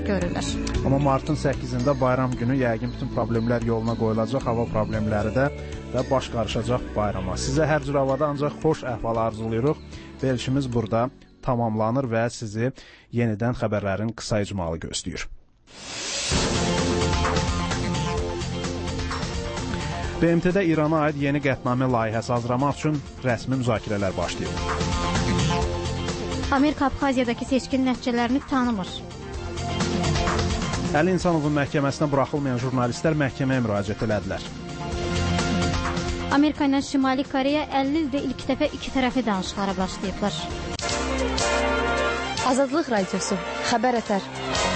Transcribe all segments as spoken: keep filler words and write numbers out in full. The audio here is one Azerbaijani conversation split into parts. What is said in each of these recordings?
görürlər. Amma martın səkkizində bayram günü yəqin bütün problemlər yoluna qoyulacaq, hava problemləri də və baş qarışacaq bayrama. Sizə hər cür havada ancaq xoş əhval arzulayırıq. Verilişimiz burada tamamlanır və sizi yenidən xəbərlərin qısa icmalı gözləyir. B M T-də İrana aid yeni qətnamə layihəsi hazırlamaq üçün rəsmi müzakirələr başlayıb. Amerika Abxaziyadakı seçkin nəticələrini tanımır. Əli İnsanovun məhkəməsinə buraxılmayan jurnalistlər məhkəməyə müraciət elədilər. Amerika ilə Şimali Koreya əlli ildə ilk dəfə iki tərəfli danışıqlara başlayıblar. Azadlıq Radiosu, xəbər ətər.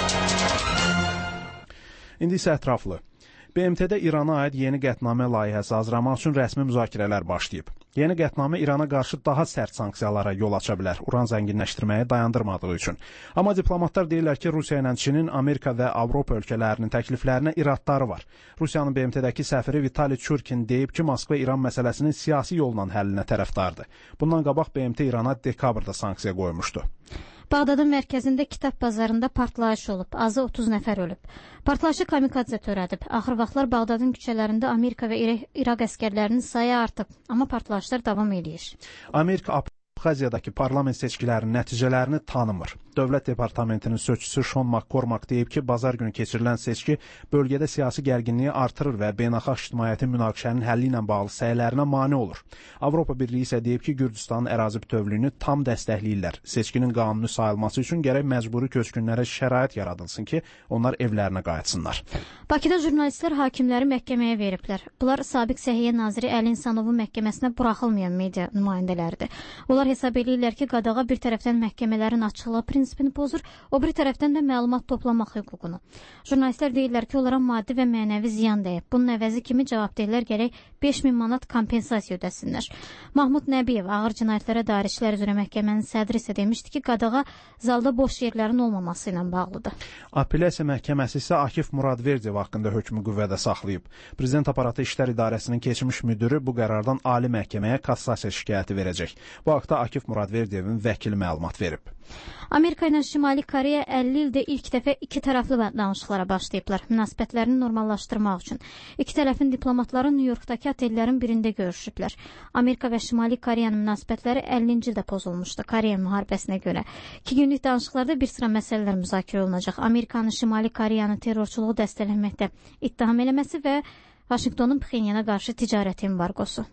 İndi isə ətraflı. B M T-də İrana aid yeni qətnamə layihəsi hazırlamaq üçün rəsmi müzakirələr başlayıb. Yeni qətnamə İrana qarşı daha sərt sanksiyalara yol aça bilər, uran zənginləşdirməyi dayandırmadığı üçün. Amma diplomatlar deyirlər ki, Rusiya ilə Çinin, Amerika və Avropa ölkələrinin təkliflərinə iradları var. Rusiyanın B M T-dəki səfiri Vitali Churkin deyib ki, Moskva İran məsələsinin siyasi yolla həllinə tərəfdardır. Bundan qabaq B M T İrana dekabrda sanksiya qoymuşdu. Bağdadın mərkəzində kitab bazarında partlayış olub. Azı otuz nəfər ölüb. Partlayışı kamikadze törədib. Axır vaxtlar Bağdadın küçələrində Amerika və İraq əskərlərinin sayı artıb. Amma partlayışlar davam edir. Amerika Abxaziyadakı parlament seçkilərinin nəticələrini tanımır. Dövlət Departamentinin sözçüsü Sean McCormack deyib ki, bazar günü keçirilən seçki bölgədə siyasi gərginliyi artırır və beynəlxalq ictimaiyyətin münaqişənin həlli ilə bağlı səylərinə mane olur. Avropa Birliyi isə deyib ki, Gürcüstanın ərazi bütövlüyünü tam dəstəkləyirlər. Seçkinin qanuni sayılması üçün gərək məcburi köçkünlərə şərait yaradılsın ki, onlar evlərinə qayıtsınlar. Bakıda jurnalistlər hakimləri məhkəməyə veriblər. Bunlar sabiq Səhiyyə naziri Əli İnsanovun məhkəməsinə buraxılmayan media nümayəndələridir. Onlar hesab edirlər ki, qadağa bir tərəfdən məhkəmələrin açıqlığı prinsipini pozur, o bir tərəfdən də məlumat toplamaq hüququnu. Jurnalistlər deyirlər ki, onlara maddi və mənəvi ziyan dəyib. Bunun əvəzi kimi cavabdehlər gərək beş min manat kompensasiya ödəsinlər. Mahmud Nəbiyev ağır cinayətlərə dair işlər üzrə məhkəmənin sədri isə demişdi ki, qadağa zalda boş yerlərin olmaması ilə bağlıdır. Apellyasiya məhkəməsi isə Akif Muradverdiyev haqqında hökmü qüvvədə saxlayıb. Prezident Aparatı İşlər İdarəsinin keçmiş müdürü bu qərardan Ali məhkəməyə kassasiya şikayəti verəcək. Bu haqda Akif Muradverdiyevin vəkili məlumat verib. Amerika ilə Şimali Koreya əlli ildə ilk dəfə iki tərəfli danışıqlara başlayıblar, münasibətlərini normallaşdırmaq üçün. İki tərəfin diplomatları Nyu-Yorkdakı otellərin birində görüşüblər. Amerika və Şimali Koreyanın münasibətləri əllinci ildə pozulmuşdu Koreya müharibəsinə görə. İki günlük danışıqlarda bir sıra məsələlər müzakirə olunacaq. Amerikanın Şimali Koreyanı terrorçuluğu dəstəkləməkdə ittiham eləməsi və Vaşinqtonun Pxenyana qarşı ticarət embargosu.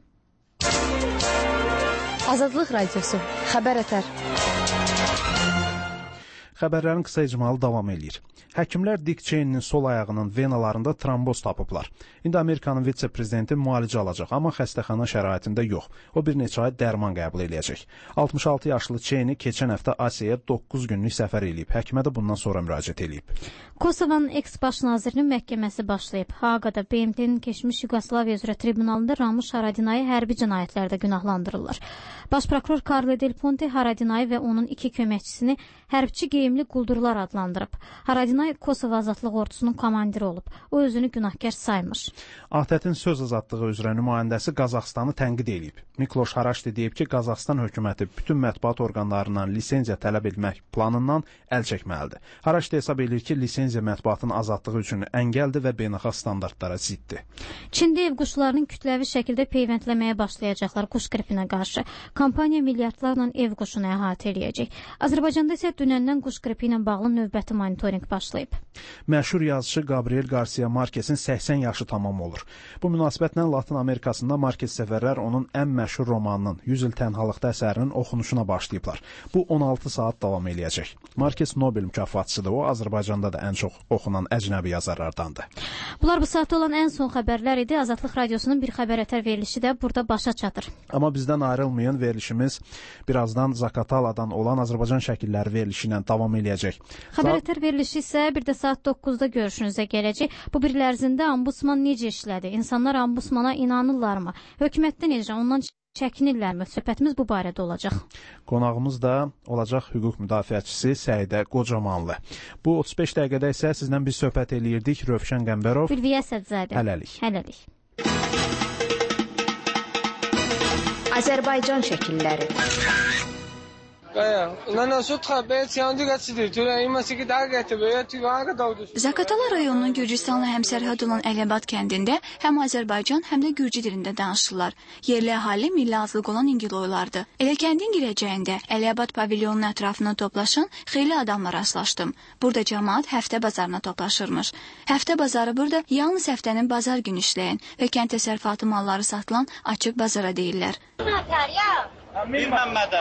Azadlıq Radiosu, xəbər ətər. Xəbərlərin qısa icmalı davam edir. Həkimlər Dick Cheney'nin sol ayağının venalarında tromboz tapıblar. İndi Amerikanın vitse-prezidenti müalicə alacaq, amma xəstəxana şəraitində yox. O bir neçə ay dərman qəbul eləyəcək. altmış altı yaşlı Cheney keçən həftə Asiyaya doqquz günlük səfər eləyib. Həkimə də bundan sonra müraciət eləyib. Kosovanın eks-baş nazirinin məhkəməsi başlayıb. Haqada B M T-nin keçmiş Yugoslaviya üzrə tribunalında Ramush Haradinayı hərbi cinayətlərdə günahlandırırlar. Baş prokuror Carlo Del Ponte Haradinayı və onun iki köməkçisini hərbçi geyimli quldurlar adlandırıb. Haradinay Kosova Azadlıq Ordusunun komandiri olub. O özünü günahkar saymır. A T Ə-tin söz azadlığı üzrə nümayəndəsi Qazaxstanı tənqid edib. Mikloş Haraşdi deyib ki, Qazaxstan hökuməti bütün mətbuat orqanlarından lisenziya tələb etmək planından əl çəkməlidir. Haraşdi hesab edir ki, lisenziya mətbuatın azadlığı üçün əngəldir və beynəlxalq standartlara ziddir. Çində ev quşlarının kütləvi şəkildə peyvəndləməyə başlayacaqlar quş qripinə qarşı. Kampaniya milyardlarla ev quşunu əhatə eləyəcək. Azərbaycanda isə dünəndən quş qripi ilə bağlı növbəti monitorinq başlayıb. Məşhur yazıçı Gabriel Garcia Marquez'in səksən yaşı tamam olur. Bu münasibətlə Latın Amerikasında Marquez səfərlər onun ən məşhur romanının yüz il tənhalıqda əsərinin oxunuşuna başlayıblar. Bu on altı saat davam eləyəcək. Marquez Nobel mükafatçıdır. O Azərbaycanda da ən çox oxunan əcnəbi yazarlardandır. Bunlar bu saatda olan ən son xəbərlər idi. Azadlıq Radiosunun bir xəbər ətər verilişi də burada başa çatır. Amma bizdən ayrılmayın, verilişimiz birazdan Zakataladan olan Azərbaycan şəkilləri verilişi ilə davam eləyəcək. Xəbər ətər verilişi isə bir də saat doqquzda görüşünüzə gələcək. Bu bir il ərzində Ombudsman necə işlədi? İnsanlar Ombudsmana inanırlarmı? Hökumətdə necə? Ondan çəkinirlərmi? Söhbətimiz bu barədə olacaq. Qonağımız da olacaq hüquq müdafiəçisi Səidə Qocamanlı. Bu otuz beş dəqiqədə isə sizdən bir söhbət eləyirdik. Rövşən Qəmbərov. Ülviyə Sədzadə. Hələlik. Hələlik. Azərbaycan şəkilləri. Zaqatala rayonunun Gürcüstanla həmsərhəd olan Əliyabad kəndində həm Azərbaycan, həm də Gürcü dilində danışırlar. Yerli əhali milli azlıq olan İngiloylardı. Elə kəndin girəcəyində Əliyabad pavilyonunun ətrafına toplaşan xeyli adamla rastlaşdım. Burada cəmaət həftə bazarına toplaşırmış. Həftə bazarı burada yalnız həftənin bazar günü işləyən və kənd təsərrüfatı malları satılan açıq bazara deyirlər. Bir Məmmədə.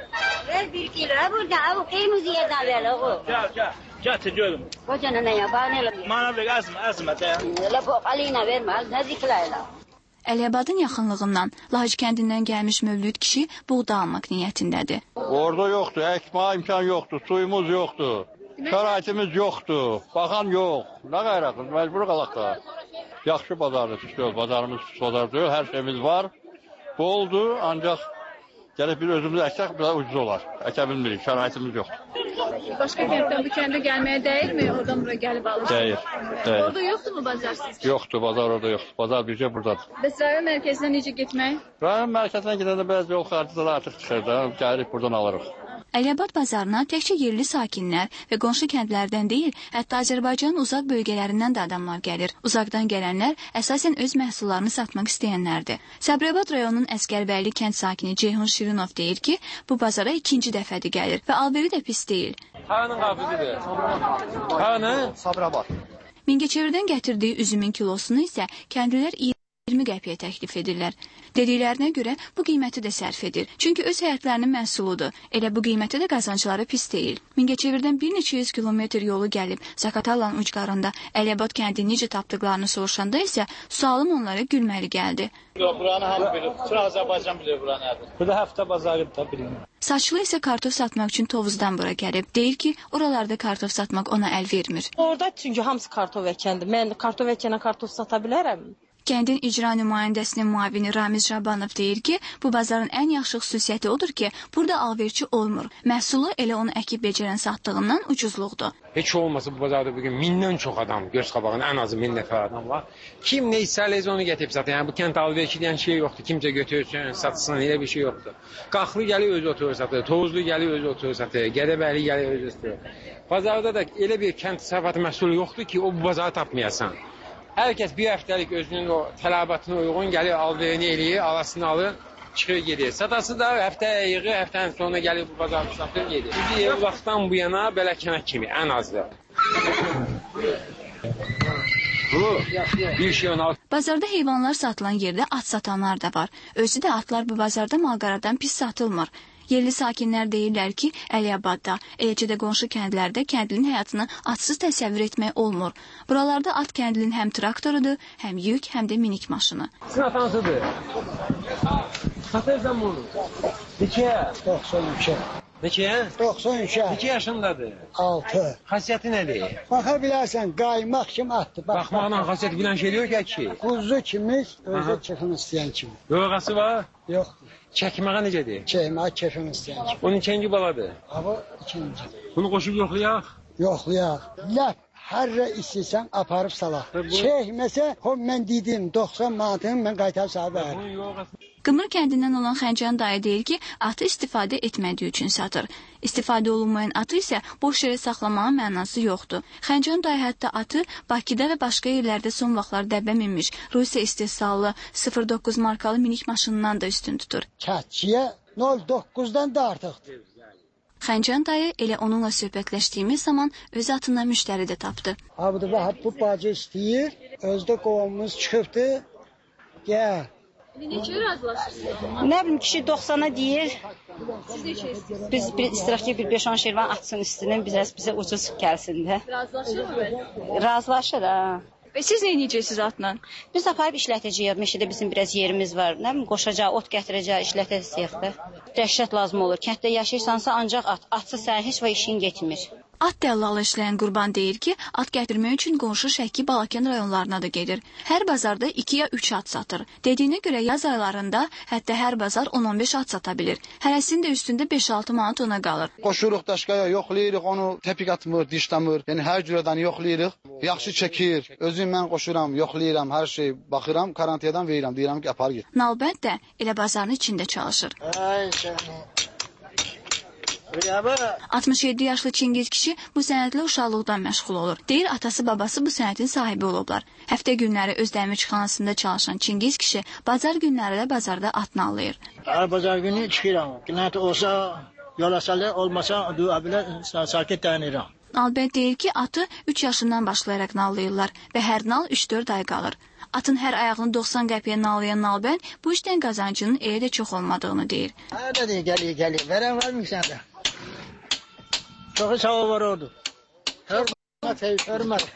Ver bir kilo. Burada o kıyımı ziyeden ver oğul. Gel gel. Getir görüm. Kocanın ne yabanıyla. Bana ver azma azma de. La bu alina verme. Az naziklayla. Əliyabadın yaxınlığından Lahic kəndindən gəlmiş Mövlüd kişi buğda almaq niyyətindədir. Orada yoxdur, əkmə imkan yoxdur, suyumuz yoxdur, şəraitimiz yoxdur, baxan yox. Nə qayraqız, məcbur qalaq da. Yaxşı bazardır, işte, bazarımız sodardır, hər şeyimiz var. Boldur, ancaq gəlib bir özümüz əksək, biraz ucuz olar. Əkə bilmirik, şəraitimiz yoxdur. Başqa kənddən bu kəndə gəlməyə dəyirmi? Oradan buraya gəlib alır. Deyir, deyir. Orada yoxdur mu bazar sizdə? Yoxdur, bazar orada yoxdur. Bazar bircə buradadır. Bəs rayon mərkəzinə necə getmək? Rayon mərkəzinə gedəndə bəzi yol xərcləri artıq çıxır da, gəlib buradan alırıq. Əliyabad bazarına təkcə yerli sakinlər və qonşu kəndlərdən deyil, hətta Azərbaycanın uzaq bölgələrindən də adamlar gəlir. Uzaqdan gələnlər əsasən öz məhsullarını satmaq istəyənlərdir. Səbrəbad rayonunun Əskərbəyli kənd sakini Ceyhun Şirinov deyir ki, bu bazara ikinci dəfədir gəlir və alveri də pis deyil. Hanın qabıdır? Hanı? Səbrəbad. Mingəçevirdən gətirdiyi üzümün kilosunu isə kəndlilər iyirmi qəpiyə təklif edirlər. Dediklərinə görə bu qiyməti də sərf edir. Çünki öz həyətlərinin məhsuludur. Elə bu qiyməti də qazancları pis deyil. Mingəçevirdən bir neçə yüz kilometr yolu gəlib Zaqatalanın ucqarında Əliyabad kəndini necə tapdıqlarını soruşanda isə sualım onlara gülməli gəldi. Buranı hamı bilir. Bütün Azərbaycan bilir buranı nədir. Burada həftə bazarı da bilir. Saçlı isə kartof satmaq üçün Tovuzdan bura gəlib. Deyir ki, oralarda kartof satmaq ona əl vermir. Orada çünki hamısı kartof əkəndir. Mən kartof əkənə kartof sata bilərəm. Kəndin icra nümayəndəsinin müavini Ramiz Jabanov deyir ki, bu bazarın ən yaxşı xüsusiyyəti odur ki, burada alverçi olmur. Məhsulu elə onu əkib becərən satdığından ucuzluqdur. Heç olmasa bu bazarda bugün mindən çox adam, göz qabağında ən azı min nəfər adam var. Kim nə istərsə onu gətirib satır. Yəni bu kənd alverçi deyən şey yoxdur. Kimsə götürsün, satsın, elə bir şey yoxdur. Qaxlı gəlir özü oturur satır, Tovuzlu gəlir özü oturur satır, Gədəbəyli gəlir özü oturur. Bazarda da elə bir kənd təsərrüfatı məhsulu yoxdur ki, o bu bazarı tapmayasan. Hər kəs bir həftəlik özünün o tələbatına uyğun gəlir, alverini eləyir, alasını alır, çıxır gedir. Satası da həftəyə yığır, həftənin sonuna gəlir bu bazarı satır, gedir. Bizi ev vaxtdan bu yana belə kəmək kimi, ən azdır. Bu, bir şey ona... Bazarda heyvanlar satılan yerdə at satanlar da var. Özü də atlar bu bazarda malqaradan pis satılmır. Yerli sakinlər deyirlər ki, Əliyabadda, eləcə də qonşu kəndlərdə kəndlinin həyatını atsız təsəvvür etmək olmur. Buralarda at kəndlinin həm traktorudur, həm yük, həm də minik maşını. Sizin atansıdır? Satırsan bunu? Neçəyə? doxsan iki. Neçəyə? doxsan iki. Neçə yaşındadır? altı. Xasiyyəti nədir? Baxa bilərsən, qaymaq kimi atdır. Baxmaqla xasiyyəti bilən şey yox ki. Quzu kimi, özü kefin istəyən kimi. Yoğası var? Yoxdur. Çəkməyə necədir? Çəkməyə kefin istəyən kimi. Onun ikinci baladır? Hava ikinci. Bunu qoşub yoxlayaq? Yoxlayaq. Ləf, hərrə istəyirsən, aparıb salaq. Çəkməsə, o mən dedim, doxsan manatını mən qaytarıb sağa verir. Qımır kəndindən olan Xəncan dayı deyir ki, atı istifadə etmədiyi üçün satır. İstifadə olunmayan atı isə boş yerə saxlamağın mənası yoxdur. Xəncan dayı hətta atı Bakıda və başqa yerlərdə son vaxtlar dəbə minmiş, Rusiya istehsallı sıfır doqquz markalı minik maşınından da üstün tutur. Kətçiyə nol doqquzdan da artıqdır. Xəncan dayı elə onunla söhbətləşdiyimiz zaman öz atından müştəri də tapdı. Abdı Vahab bu bacı istəyir, özdə qovamımız çıxıbdır, gəl. Neçə razılaşırsınız? Nə bilim, kişi doxsana deyir. Siz neçə istəyirsiniz? Biz bir istiraf ki, bir beş on şirvan atsın üstünün, bizə, bizə ucuz gəlsin də. Razılaşır mı? Razılaşır, ha. Və siz nə edəcəksiniz atla? Biz aparıb işlətəcəyik, meşədə bizim biraz yerimiz var. Nə bilim, qoşacaq, ot gətirəcək, işlətəcəyik də. Dəhşət lazım olur. Kənddə yaşayırsansa ancaq at. Atsız sənin heç və işin getmir. At dəllalı işləyən Qurban deyir ki, at gətirmək üçün qonşu Şəki, Balakən rayonlarına da gedir. Hər bazarda iki ya üç at satır. Dediyinə görə yaz aylarında hətta hər bazar on on beş at sata bilir. Hərəsinin də üstündə beş altı manat ona qalır. Qoşuruq daşqaya, yoxlayırıq, onu təpik atmır, dişləmir. Yəni hər cürədən yoxlayırıq. Yaxşı çəkir. Özüm mən qoşuram, yoxlayıram, hər şey baxıram, karantiyadan verirəm, deyirəm ki, apar get. Nalbənd də elə bazarın içində çalışır. Ay səni. altmış yeddi yaşlı Çingiz kişi bu sənətlə uşaqlıqdan məşğul olur. Deyir, atası babası bu sənətin sahibi olublar. Həftə günləri öz dəmirçixanasında çalışan Çingiz kişi bazar günləri də bazarda at nallayır. Hər bazar günü çıxıram. Qiyməti olsa yola salır, olmasa duabilə sakit dayanıram. Albert deyir ki, atı üç yaşından başlayaraq nallayırlar və hər nal üç dörd ay qalır. Atın hər ayağını doxsan qəpiyə nallayan Nalbən bu işdən qazancının elə də çox olmadığını deyir. Hə, deyir, gəlir, gəlir. Verən var mı səndə? Çoxu sağ var oldu. Hörmət, hörmət.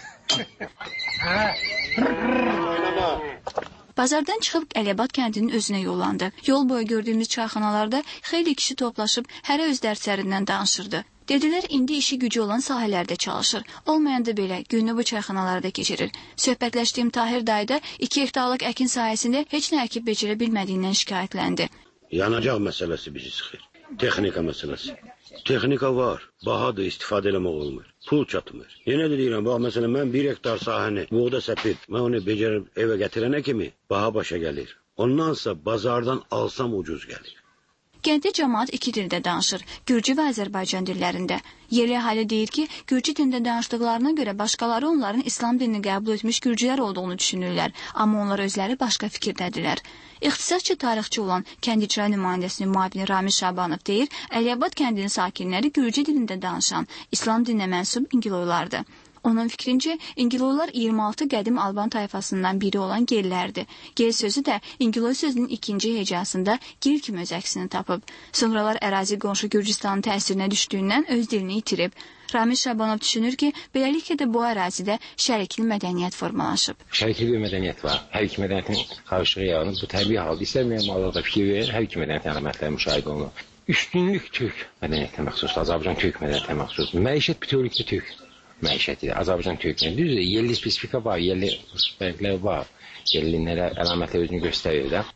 Bazardan çıxıb Əliabad kəndinin özünə yollandı. Yol boyu gördüyümüz çayxanalarda xeyli kişi toplaşıb hərə öz dərslərindən danışırdı. Dedilər, indi işi gücü olan sahələrdə çalışır. Olmayanda belə günü bu çayxanalarda keçirir. Söhbətləşdiyim Tahir dayı da iki hektarlıq əkin sahəsində heç nə əkib becərə bilmədiyindən şikayətləndi. Yanacaq məsələsi bizi sıxır. Texnika məsələsi. Texnika var, bahadır, istifadə eləmək olmur. Pul çatmır. Yenə də deyirəm, bax, məsələn, mən bir hektar sahəni buğda səpib, mən onu becərib evə gətirənə kimi baha başa gəlir. Ondansa bazardan alsam ucuz gəlir. Kənddə cəmaat iki dildə danışır, Gürcü və Azərbaycan dillərində. Yerli əhali deyir ki, Gürcü dilində danışdıqlarına görə başqaları onların İslam dinini qəbul etmiş Gürcülər olduğunu düşünürlər, amma onlar özləri başqa fikirdədirlər. İxtisasçı tarixçi olan kənd icra nümayəndəsinin müavini Ramil Şabanov deyir, Əliabad kəndinin sakinləri Gürcü dilində danışan, İslam dininə mənsub İngiloylardır. Onun fikrincə, İngiloylar iyirmi altı qədim Alban tayfasından biri olan gellərdir. Gel sözü də İngiloy sözünün ikinci hecasında gil kimi öz əksini tapıb. Sonralar ərazi qonşu Gürcüstanın təsirinə düşdüyündən öz dilini itirib. Ramil Şabanov düşünür ki, beləliklə də bu ərazidə şərikli mədəniyyət formalaşıb. Şərikli bir mədəniyyət var. Hər iki mədəniyyətin qarışığı yaranıb. Bu təbii halda istəməyən mallarda fikir verir, hər iki mədəniyyətin əlamətləri müşahidə olunur. Üstünlük Türk mədəniyyətinə məxsusdur, Azərbaycan Türk mədəniyyətinə məxsusdur. Məişət bütövlükdə Türk məişətidir. Azərbaycan Türklərin düzdür, yerli spesifika var, yerli fərqlər var. Yerlilərə əlamətlər özünü göstərir də.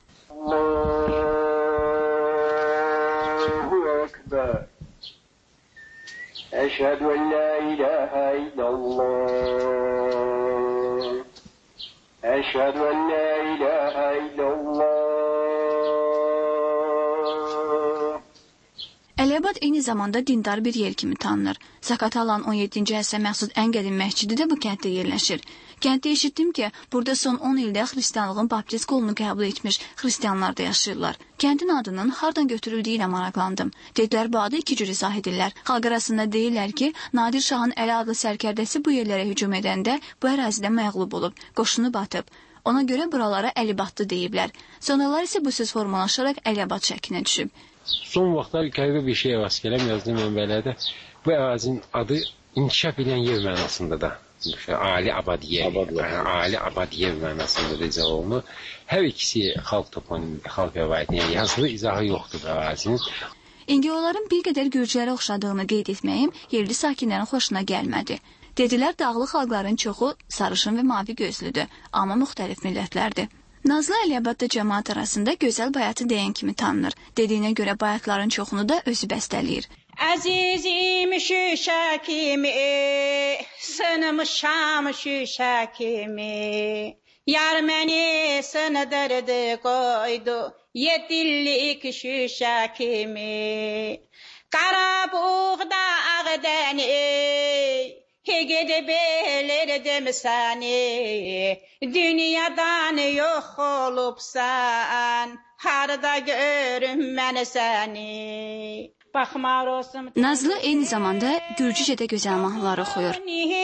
Allahu Ekber. Əşhədü en la ilahə illallah. Əşhədü en la ilahə illallah. Əliabad eyni zamanda dindar bir yer kimi tanınır. Zakatalan on yeddinci əsrə məxsus ən qədim məscidi də bu kənddə yerləşir. Kənddə eşitdim ki, burada son on ildə xristianlığın baptist qolunu qəbul etmiş xristianlar da yaşayırlar. Kəndin adının hardan götürüldüyü ilə maraqlandım. Dedilər, bu adı iki cür izah edirlər. Xalq arasında deyirlər ki, Nadir Şahın Əli adlı sərkərdəsi bu yerlərə hücum edəndə bu ərazidə məğlub olub, qoşunu batıb. Ona görə buralara Əlibadlı deyiblər. Sonralar isə bu söz formalaşaraq Əliabad şəklinə düşüb. Son vaxtlar qəribə bir şey rast gələm yazdığım mənbələrdə bu ərazinin adı inkişaf edən yer mənasında da Ali Abadiyev, Ali Abadiyev mənasında da izah olunur. Hər ikisi xalq toponimi, xalq rəvayətinin yazılı izahı yoxdur bu ərazinin. İngiloyların bir qədər Gürcülərə oxşadığını qeyd etməyim yerli sakinlərin xoşuna gəlmədi. Dedilər, dağlı xalqların çoxu sarışın və mavi gözlüdür, amma müxtəlif millətlərdir. Nazlı Əliabadda cəmaat arasında gözəl bayatı deyən kimi tanınır. Dediyinə görə bayatların çoxunu da özü bəstələyir. Əzizim şüşə kimi, sınmışam şüşə kimi, yar məni sındırdı qoydu, yedillik şüşə kimi. Qara buğda ağdəni, Hegede belirdim səni, dünyadan yox olubsan, harda görüm mən səni. Baxmar olsun. Nazlı eyni zamanda Gürcücədə gözəl mahnılar oxuyur.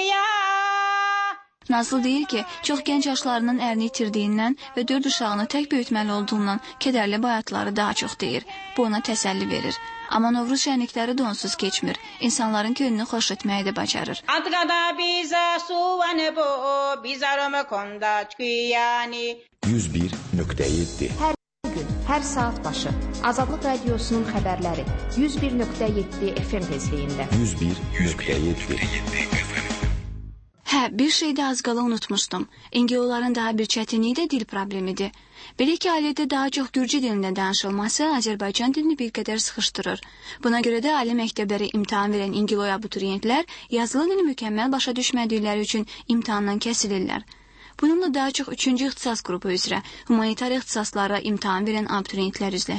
Nazlı deyir ki, çox gənc yaşlarının ərini itirdiyindən və dörd uşağını tək böyütməli olduğundan kədərli bayatları daha çox deyir. Bu ona təsəlli verir. Amma Novruz şənlikləri də onsuz keçmir. İnsanların könlünü xoş etməyi də bacarır. yüz bir nöqtə yeddi Hər gün, hər saat başı Azadlıq Radiosunun xəbərləri yüz bir nöqtə yeddi F M tezliyində. yüz bir nöqtə yeddi Hə, bir şey də az qala unutmuşdum. İngiloyların daha bir çətinliyi də dil problemidir. Belə ki, ailədə daha çox Gürcü dilində danışılması Azərbaycan dilini bir qədər sıxışdırır. Buna görə də ali məktəblərə imtahan verən İngiloy abituriyentlər yazılı dili mükəmməl başa düşmədikləri üçün imtahandan kəsilirlər. Bununla daha çox üçüncü ixtisas qrupu üzrə humanitar ixtisaslara imtahan verən abituriyentlər üzləşir.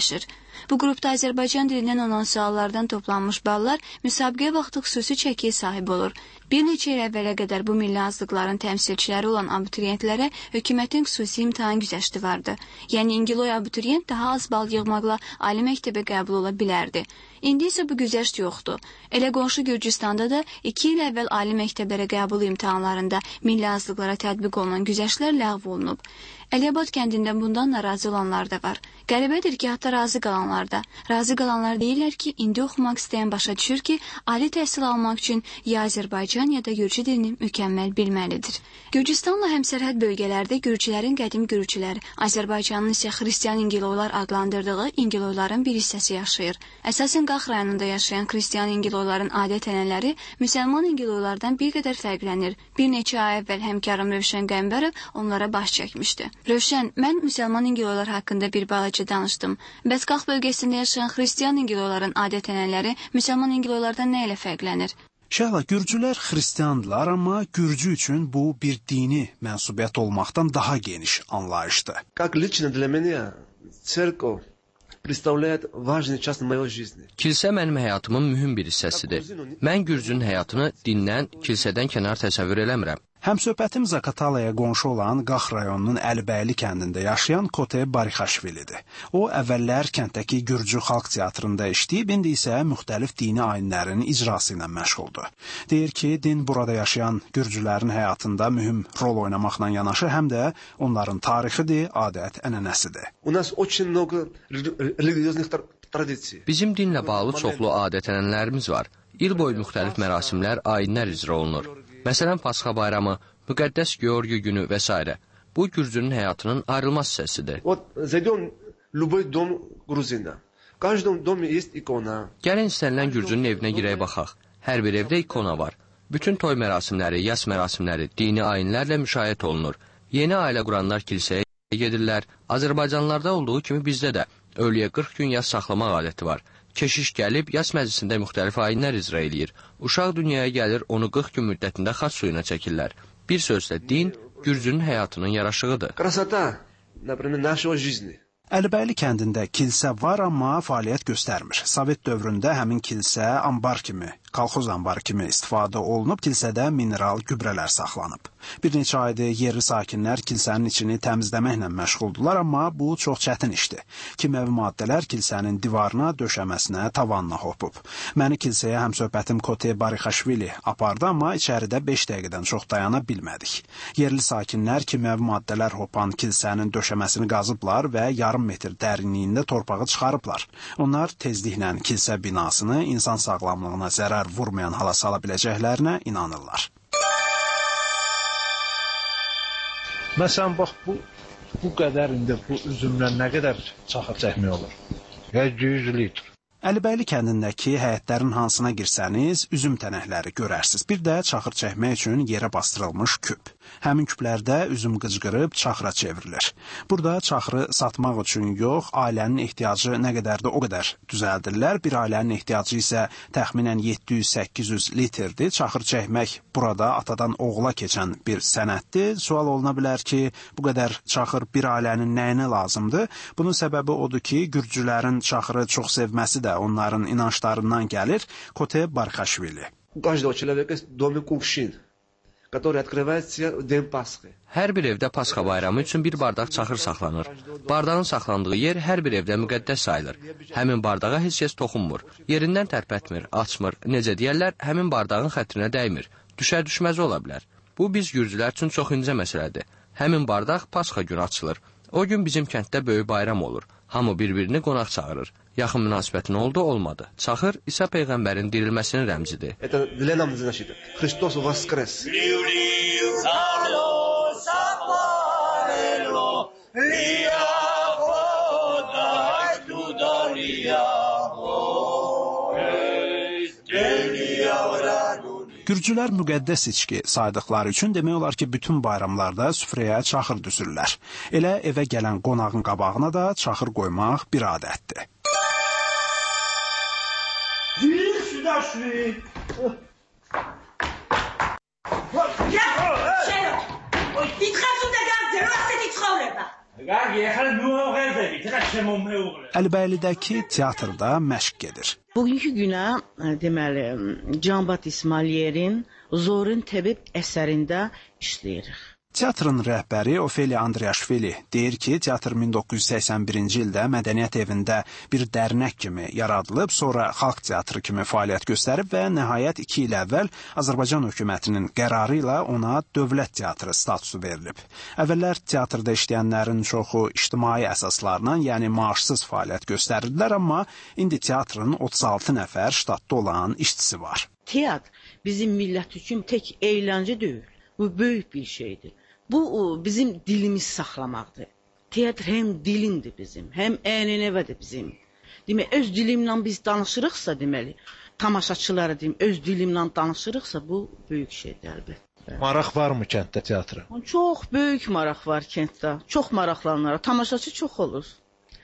Bu qrupda Azərbaycan dilindən olan suallardan toplanmış ballar müsabiqəyə vaxtı xüsusi çəkiyə sahib olur. Bir neçə il əvvələ qədər bu milli azlıqların təmsilçiləri olan abituriyentlərə hökumətin xüsusi imtahan güzəşti vardı. Yəni İngiloy abituriyent daha az bal yığmaqla ali məktəbə qəbul ola bilərdi. İndi isə bu güzəşt yoxdur. Elə qonşu Gürcüstanda da iki il əvvəl ali məktəblərə qəbul imtahanlarında milli azlıqlara tətbiq olunan güzəştlər ləğv olunub. Əliyabad kəndindən bundan narazı olanlar da var. Qəribədir ki, hətta razı qalanlar da. Razı qalanlar deyirlər ki, indi oxumaq istəyən başa düşür ki, ali təhsil almaq üçün ya Azərbaycan ya da Gürcü dilini mükəmməl bilməlidir. Gürcüstanla həmsərhəd bölgələrdə Gürcülərin qədim Gürcülər, Azərbaycanın isə xristian İngiloylar adlandırdığı İngiloyların bir hissəsi yaşayır. Əsasən Qax rayonunda yaşayan xristian İngiloyların adət-ənənələri müsəlman İngiloylardan bir qədər fərqlənir. Bir neçə ay əvvəl həmkarım Rövşən Qəmbərov onlara baş çəkmişdi. Rövşən, mən müsəlman İngiloylar haqqında bir balaca danışdım. Bəs Qax bölgəsində yaşayan xristian İngiloyların adət-ənənələri müsəlman İngiloylardan nə ilə fərqlənir? Şəhla, Gürcülər xristiandırlar, amma Gürcü üçün bu bir dini mənsubiyyət olmaqdan daha geniş anlayışdır. Как лично для меня церковь представляет важный часть моей жизни. Kilsə mənim həyatımın mühüm bir hissəsidir. Mən Gürcünün həyatını dindən, kilsədən kənar təsəvvür eləmirəm. Həmsöhbətim Zaqatalaya qonşu olan Qax rayonunun Əlibəyli kəndində yaşayan Kote Barixaşvilidir. O, əvvəllər kənddəki Gürcü xalq teatrında işləyib, indi isə müxtəlif dini ayinlərin icrası ilə məşğuldur. Deyir ki, din burada yaşayan Gürcülərin həyatında mühüm rol oynamaqla yanaşı, həm də onların tarixidir, adət, ənənəsidir. У нас очень много религиозных традиций. Bizim dinlə bağlı çoxlu adət-ənənələrimiz var. İl boyu müxtəlif mərasimlər, ayinlər icra olunur. Məsələn, Pasxa bayramı, Müqəddəs Georgi günü və s. Bu, Gürcünün həyatının ayrılmaz hissəsidir. Gəlin istənilən Gürcünün evinə girək baxaq. Hər bir evdə ikona var. Bütün toy mərasimləri, yas mərasimləri, dini ayinlərlə müşayiət olunur. Yeni ailə quranlar kilsəyə gedirlər. Azərbaycanlılarda olduğu kimi bizdə də ölüyə qırx gün yas saxlamaq adəti var. Keşiş gəlib, yas məclisində müxtəlif ayinlər icra eləyir. Uşaq dünyaya gəlir, onu qırx gün müddətində xaç suyuna çəkirlər. Bir sözlə, din Gürcünün həyatının yaraşığıdır. Əlibəyli kəndində kilsə var, amma fəaliyyət göstərmir. Sovet dövründə həmin kilsə ambar kimi, kolxoz ambarı kimi istifadə olunub, kilsədə mineral gübrələr saxlanıb. Bir neçə aydır yerli sakinlər kilsənin içini təmizləməklə məşğuldular, amma bu çox çətin işdir. Kimyəvi maddələr kilsənin divarına, döşəməsinə, tavanına hopub. Məni kilsəyə həmsöhbətim Kote Barixaşvili apardı, amma içəridə beş dəqiqədən çox dayana bilmədik. Yerli sakinlər kimyəvi maddələr hopan kilsənin döşəməsini qazıblar və yarım metr dərinliyində torpağı çıxarıblar. Onlar tezliklə kilsə binasını insan sağlamlığına zərər vurmayan hala sala biləcəklərinə inanırlar. Məsələn, bax, bu, bu qədər indi bu üzümdən nə qədər çaxır çəkmək olur? yüz litr. Əlibəyli kəndindəki həyətlərin hansına girsəniz, üzüm tənəkləri görərsiniz. Bir də çaxır çəkmək üçün yerə bastırılmış küp. Həmin küplərdə üzüm qıcqırıb çaxıra çevrilir. Burada çaxırı satmaq üçün yox, ailənin ehtiyacı nə qədərdir o qədər düzəldirlər. Bir ailənin ehtiyacı isə təxminən yeddi yüz səkkiz yüz litrdir. Çaxır çəkmək burada atadan oğula keçən bir sənətdir. Sual oluna bilər ki, bu qədər çaxır bir ailənin nəyinə lazımdır? Bunun səbəbi odur ki, Gürcülərin çaxırı çox sevməsi də onların inançlarından gəlir. Kote Barixaşvili. Hər bir evdə Pasxa bayramı üçün bir bardaq çaxır saxlanır. Bardağın saxlandığı yer hər bir evdə müqəddəs sayılır. Həmin bardağa heç kəs toxunmur. Yerindən tərpətmir, açmır. Necə deyərlər, həmin bardağın xətrinə dəymir. Düşər düşməz ola bilər. Bu, biz Gürcülər üçün çox incə məsələdir. Həmin bardaq Pasxa günü açılır. O gün bizim kənddə böyük bayram olur. Hamı bir-birini qonaq çağırır. Yaxın münasibətin oldu, olmadı. Çaxır İsa Peyğəmbərin dirilməsinin rəmzidir. Hristos voskres. Gürcülər müqəddəs içki saydıqları üçün demək olar ki, bütün bayramlarda süfrəyə çaxır düzürlər. Elə evə gələn qonağın qabağına da çaxır qoymaq bir adətdir. Əlibəlidəki teatrda məşq gedir. Bugünkü günə deməli Can-Bat İsmailyerin Zorin Təbib əsərində işləyirik. Teatrın rəhbəri Ofeliya Andriaşvili deyir ki, teatr min doqquz yüz səksən birinci ildə Mədəniyyət evində bir dərnək kimi yaradılıb, sonra xalq teatrı kimi fəaliyyət göstərib və nəhayət iki il əvvəl Azərbaycan hökumətinin qərarı ilə ona dövlət teatrı statusu verilib. Əvvəllər teatrda işləyənlərin çoxu ictimai əsaslarla, yəni maaşsız fəaliyyət göstərirdilər, amma indi teatrın otuz altı nəfər ştatda olan işçisi var. Teatr bizim millət üçün tək əyləncə deyil, bu böyük bir şeydir. Bu bizim dilimiz saxlamaqdır. Teatr həm dilimdir bizim, həm ənənəvədir bizim. Demək, öz dilimlə biz danışırıqsa, deməli, tamaşaçılara deyim, öz dilimlə danışırıqsa, bu böyük şeydir əlbəttə. Maraq varmı kənddə teatra? Çox böyük maraq var kənddə, çox maraqlanır, tamaşaçı çox olur.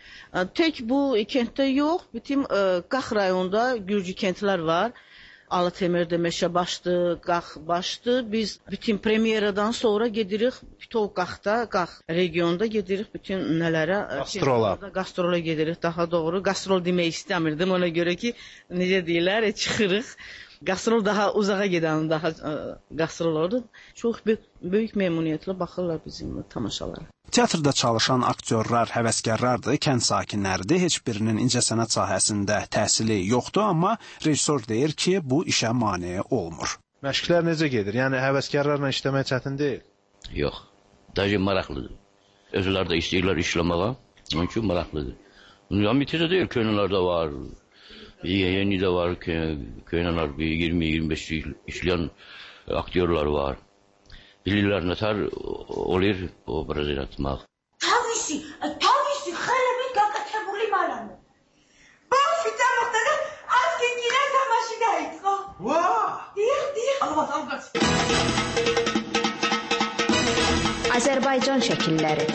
Tək bu kənddə yox, bütün Qax rayonunda gürcü kəndlər var. Alıtemir'de Meşebaş'dı, Qaxbaş'dı. Biz bütün premieradan sonra gedirik Pitol Qax'da, Qax regionda gedirik bütün nələrə? Gastrola. Gastrola gedirik daha doğru. Gastrol demək istəmirdim ona görə ki, necə deyirlər, çıxırıq. Gastrol daha uzağa gedən daha gastrol oldu. Çox böyük, böyük məmnuniyyətlə baxırlar bizim tamaşalara. Teatrda çalışan aktyorlar həvəskarlardır, kənd sakinləridir. Heç birinin incəsənət sahəsində təhsili yoxdur, amma rejissor deyir ki, bu işə mane olmur. Məşqlər necə gedir? Yəni həvəskarlarla işləmək çətin deyil? Yox, daha maraqlıdır. Özləri də istəyirlər işləməyə, onun üçün maraqlıdır. Amitədə deyil, köyünlərdə var, yeni də var, köyünlər iyirmi iyirmi beş il işləyən aktyorlar var. Bilirlər nətər olur obraz yaratmaq. Tavisi, tavisi xələbi qaqatəbuli malanı. Bafi taraftada az gengine tamaşidaydık o. Vaa! Deyək, deyək. Allah, Allah. Azərbaycan şəkilləri.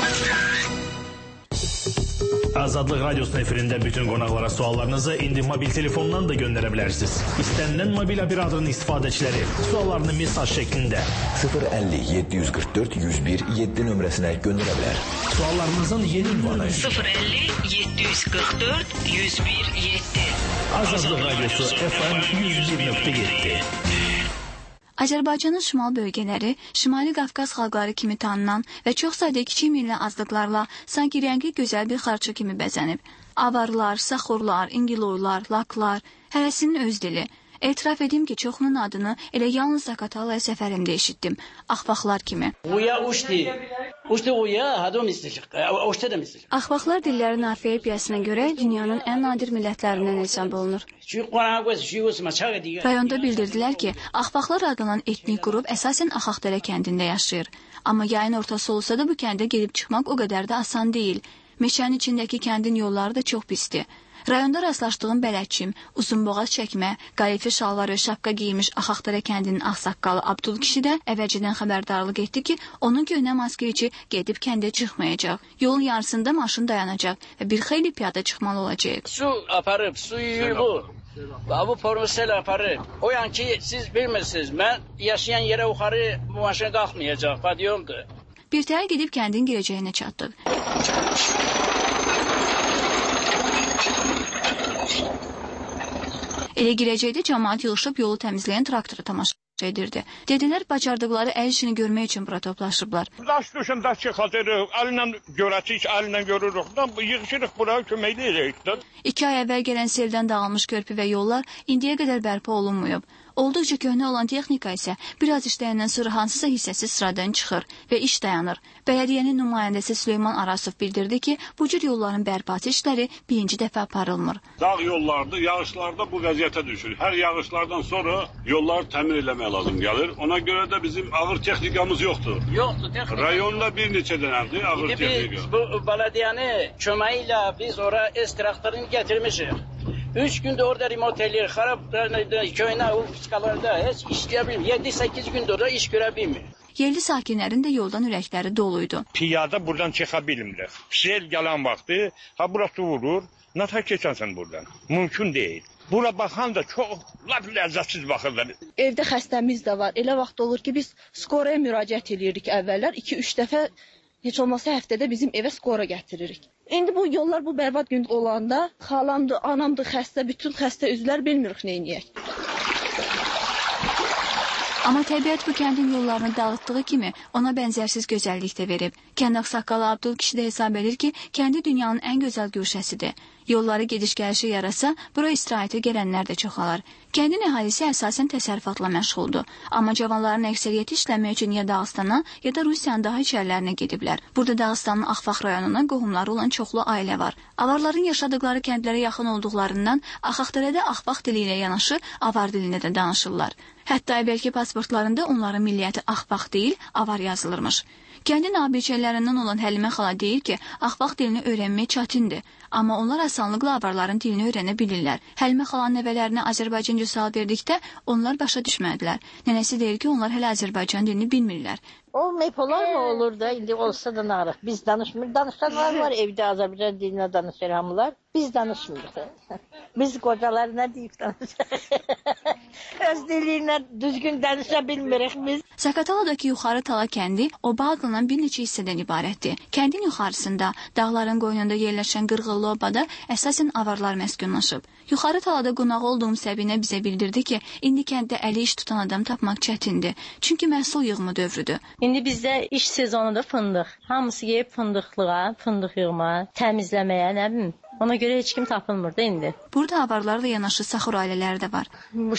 Azadlıq Radyosu'nun efirində bütün qonaqlara suallarınızı indi mobil telefondan da göndərə bilərsiniz. İstənilən mobil operatörün istifadəçiləri suallarını mesaj şəklində sıfır əlli yeddi yüz qırx dörd yüz bir yeddi nömrəsinə göndərə bilər. Suallarınızın yeni ünvanı sıfır əlli yeddi yüz qırx dörd yüz bir yeddi. Azadlıq Radyosu F M yüz bir nöqtə yeddi. Azərbaycanın şimal bölgələri Şimali Qafqaz xalqları kimi tanınan və çox sayda kiçik milli azlıqlarla sanki rəngli gözəl bir xarçı kimi bəzənib. Avarlar, saxurlar, ingiloylar, laklar, hərəsinin öz dili. Etiraf edim ki, çoxunun adını elə yalnız Zaqatalaya səfərimdə eşitdim, axvaqlar kimi. Uya uşdi. Uşdi uya, hadom istəyir. Uşdi də istəyir. Axvaqlar dillərin orfoepiyasına görə dünyanın ən nadir millətlərindən hesab olunur. Rayonda bildirdilər ki, axvaqlar adlanan etnik qrup əsasən Axaqdərə kəndində yaşayır. Amma yayın ortası olsa da bu kəndə gedib çıxmaq o qədər də asan deyil. Meşənin içindəki kəndin yolları da çox pisdir. Rayonda rastlaşdığım bələdçim, uzunboğaz çəkmə, qalifi şalvarı, şapka giymiş Axaqdərə kəndinin ağsaqqalı Abdul kişi də əvvəlcədən xəbərdarlıq etdi ki, onun köhnə Moskviçi gedib kəndə çıxmayacaq. Yolun yarısında maşın dayanacaq və bir xeyli piyada çıxmalı olacaq. Su aparıb, su yuyur bu. Bu pornosel aparıb. O yan ki, siz bilmirsiniz, mən yaşayan yerə yuxarı bu maşın qalxmayacaq, padiyomdur. Bir təhər gedib kəndin girəcəyinə çatdıq. Elə girəcəkdə cəmaət yığışıb yolu təmizləyən traktora tamaşa edirdi. Dedilər, bacardıqları əl işini görmək üçün bura toplaşıblar. Daş düşün, daş çıxatırıq, əlinlə görəcəyik, əlinlə görürük. Yığışırıq bura, köməkli edirik. İki ay əvvəl gələn seldən dağılmış körpü və yollar indiyə qədər bərpa olunmuyub. Olduqca köhnə olan texnika isə biraz işləyəndən sonra hansısa hissəsi sıradan çıxır və iş dayanır. Bələdiyyənin nümayəndəsi Süleyman Arasov bildirdi ki, bu cür yolların bərpası işləri birinci dəfə aparılmır. Dağ yollardır, yağışlarda bu vəziyyətə düşür. Hər yağışlardan sonra yolları təmir eləmək lazım gəlir. Ona görə də bizim ağır texnikamız yoxdur. Yoxdur, texnika. Rayonda bir neçə dənədir ağır İndi texnika. Biz bu bələdiyyəni köməyi ilə biz ora es traktorunu gətirmişik. Üç gündür orada remont eləyir, xarab köynə, o fıskalarda heç işləyə bilmir. yeddi səkkiz gündür orada iş görə bilmir. Yerli sakinlərin də yoldan ürəkləri doluydu. Piyada buradan çıxa bilmirlər. Sel gələn vaxtı, ha burası vurur, nata keçənsən buradan. Mümkün deyil. Bura baxan da çox lap ləzzətsiz baxırlar. Evdə xəstəmiz də var. Elə vaxt olur ki, biz skoraya müraciət edirik əvvəllər. iki üç dəfə Heç olmasa həftədə bizim evə skora gətiririk. İndi bu yollar bu bərbad gün olanda xalamdır, anamdır xəstə, bütün xəstə üzvlər bilmirik nə edək. Amma təbiət bu kəndin yollarını dağıtdığı kimi ona bənzərsiz gözəllik də verib. Kənd ağsaqqalı Abdul kişi də hesab edir ki, kəndi dünyanın ən gözəl güşəsidir. Yolları gediş-gəlişi yarasa, bura istirahətə gələnlər də çoxalar. Kəndin əhalisi əsasən təsərrüfatla məşğuldur. Amma cavanların əksəriyyəti işləmək üçün ya Dağıstana, ya da Rusiyanın daha içərilərinə gediblər. Burada Dağıstanın Axfaq rayonuna qohumları olan çoxlu ailə var. Avarların yaşadıkları kəndlərə yaxın olduqlarından Axaqdərədə Axfaq dili ilə yanaşı avar dilində də danışırlar. Hətta əvvəlki pasportlarında onların milliyyəti Axfaq deyil, avar yazılırmış. Kəndin abidçilərindən olan Həlimə xala deyir ki, Axfaq dilini öyrənmək çətindir. Amma onlar asanlıqla avarların dilini öyrənə bilirlər. Həlimə xalanın nəvələrinə Azərbaycanca sual verdikdə onlar başa düşmədilər. Nənəsi deyir ki, onlar hələ Azərbaycan dilini bilmirlər. Olmayıb olar mı olur da, indi olsa da narıq. Biz danışmır, danışanlar var evdə Azərbaycan dilinə danışır hamılar. Biz danışmırıq. Biz qocalar nə deyib danışırıq? Öz dilinə düzgün danışa bilmirik biz. Zaqataladakı yuxarı Tala kəndi oba adlanan bir neçə hissədən ibarətdir. Kəndin yuxarısında, dağların qoynunda yerləşən qırğıllı obada əsasən avarlar məskunlaşıb. Yuxarı Talada qonaq olduğum Səbinə bizə bildirdi ki, indi kənddə əli iş tutan adam tapmaq çətindir. Çünki məhsul yığımı dövrüdür. İndi bizdə iş sezonunda fındıq. Hamısı yeyib fındıqlığa, fındıq yığma, təmizləməyə, nə bilim. Ona görə heç kim tapılmır da indi. Burada avarlarla yanaşı saxur ailələri də var.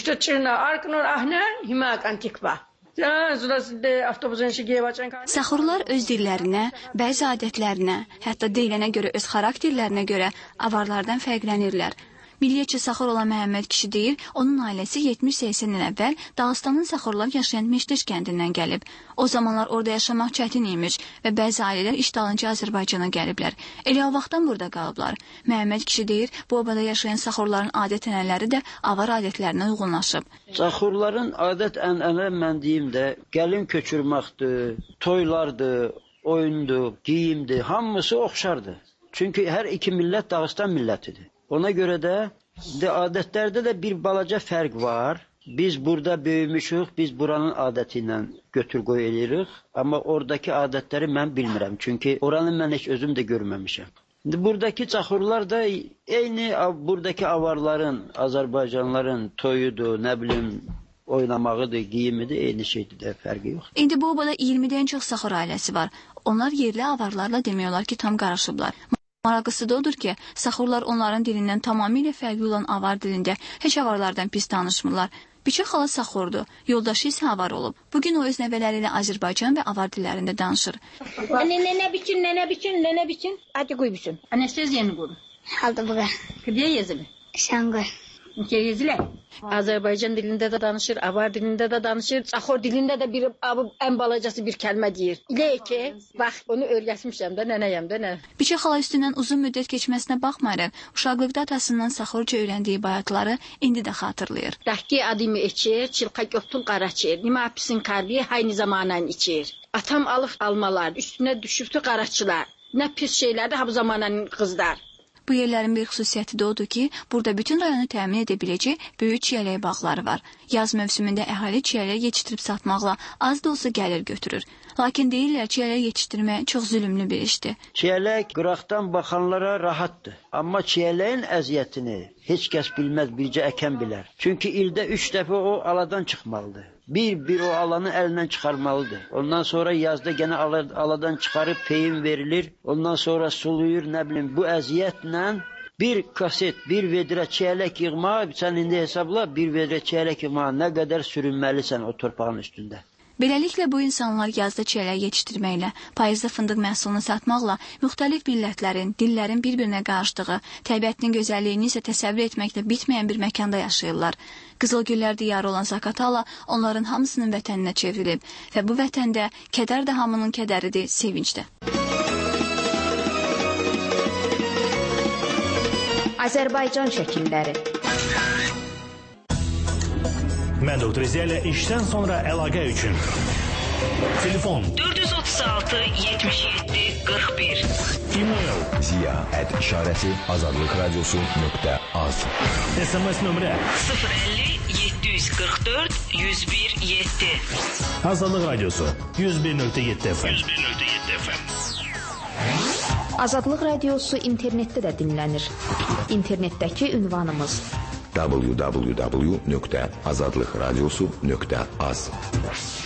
Saxurlar öz dillərinə, bəzi adətlərinə, hətta deyilənə görə öz xarakterlərinə görə avarlardan fərqlənirlər. Milliyyətçi saxur olan Məhəmməd kişi deyir, onun ailəsi yetmiş səksən il əvvəl Dağıstanın saxurlar yaşayan Meşteş kəndindən gəlib. O zamanlar orada yaşamaq çətin imiş və bəzi ailələr iş dalınca Azərbaycana gəliblər. Elə o vaxtdan burada qalıblar. Məhəmməd kişi deyir, bu obada yaşayan saxurların adət-ənənələri də avar adətlərinə uyğunlaşıb. Saxurların adət-ənənə mən deyim də gəlin köçürməkdir, toylardır, oyundur, geyimdir, hamısı oxşardır. Çünki hər iki millət Dağıstan millətidir. Ona görə də, də adətlərdə də bir balaca fərq var. Biz burada böyümüşük, biz buranın adəti ilə götür-qoy edirik. Amma oradakı adətləri mən bilmirəm. Çünki oranı mən heç özüm də görməmişəm. Buradakı çaxurlar da eyni buradakı avarların, Azərbaycanlıların toyudur, nə bilim, oynamağıdır, giyimidir, eyni şeydir də, fərqi yox. İndi bu obada iyirmidən çox saxur ailəsi var. Onlar yerli avarlarla demək olar ki, tam qarışıblar. Maraqlısı da odur ki, saxurlar onların dilindən tamamilə fərqli olan avar dilində heç avarlardan pis danışmırlar. Biçə xala saxurdur, yoldaşı isə avar olub. Bugün o öz nəvələri ilə Azərbaycan və avar dillərində danışır. Nənə biçin, nənə biçin, nənə biçin. Hadi qoy biçin. Anesteziyanı qoy. Aldı buğa. Kıdiyə yazılı. Sən qoy. Yazılı. Azərbaycan dilində də danışır, avar dilində də danışır, saxur dilində də bir ən balacası bir kəlmə deyir. İlə ki, bax, onu öyrətmişəm də, nənəyəm də, nə? Biçə xala üstündən uzun müddət keçməsinə baxmayaraq, uşaqlıqda atasından saxurca öyrəndiyi bayatları indi də xatırlayır. Dəhki adımı içir, çilqa götün qaraçır, nima pisin karbiyə hayni zamanan içir. Atam alıb almalar, üstünə düşübdü qaraçılar. Nə pis şeylərdir ha bu zamanın qızlar. Bu yerlərin bir xüsusiyyəti də odur ki, burada bütün rayonu təmin edə biləcək böyük çiyələk bağları var. Yaz mövsümündə əhali çiyələk yetişdirib satmaqla az da olsa gəlir götürür. Lakin deyirlər çiyələk yetişdirmək çox zülümlü bir işdir. Çiyələk qıraqdan baxanlara rahatdır. Amma çiyələyin əziyyətini heç kəs bilməz, bircə əkən bilər. Çünki ildə üç dəfə o aladan çıxmalıdır. Bir-bir o alanı əlindən çıxarmalıdır. Ondan sonra yazda gene aladan çıxarıb peyin verilir. Ondan sonra suluyur, nə bilim, bu əziyyətlə bir kaset, bir vedrə çiyələk yığmağa, sən indi hesabla bir vedrə çiyələk yığmağa nə qədər sürünməlisən o torpağın üstündə. Beləliklə bu insanlar yazda çiyələk yetişdirməklə, payızda fındıq məhsulunu satmaqla müxtəlif millətlərin, dillərin bir-birinə qarışdığı, təbiətinin gözəlliyini isə təsəvvür etməklə bitməyən bir məkanda yaşayırlar. Qızılgüllər diyarı olan Zaqatala onların hamısının vətəninə çevrilib və bu vətəndə kədər də hamının kədəridir, sevinç də. Azərbaycan şəkilləri. Mən doktor Ziya ilə işdən sonra əlaqə üçün. Telefon dörd yüz otuz altı yetmiş yeddi qırx bir. E-mail ziya at işarəsi azadlıqradiosu nöqtə az. S M S nömrə sıfır əlli yeddi yüz qırx dörd yüz bir yeddi. Azadlıq Radiosu yüz bir nöqtə yeddi F M. yüz bir nöqtə yeddi F M. Azadlıq Radiosu internetdə də dinlənir. İnternetdəki ünvanımız w w w nöqtə azadlıqradiosu nöqtə az.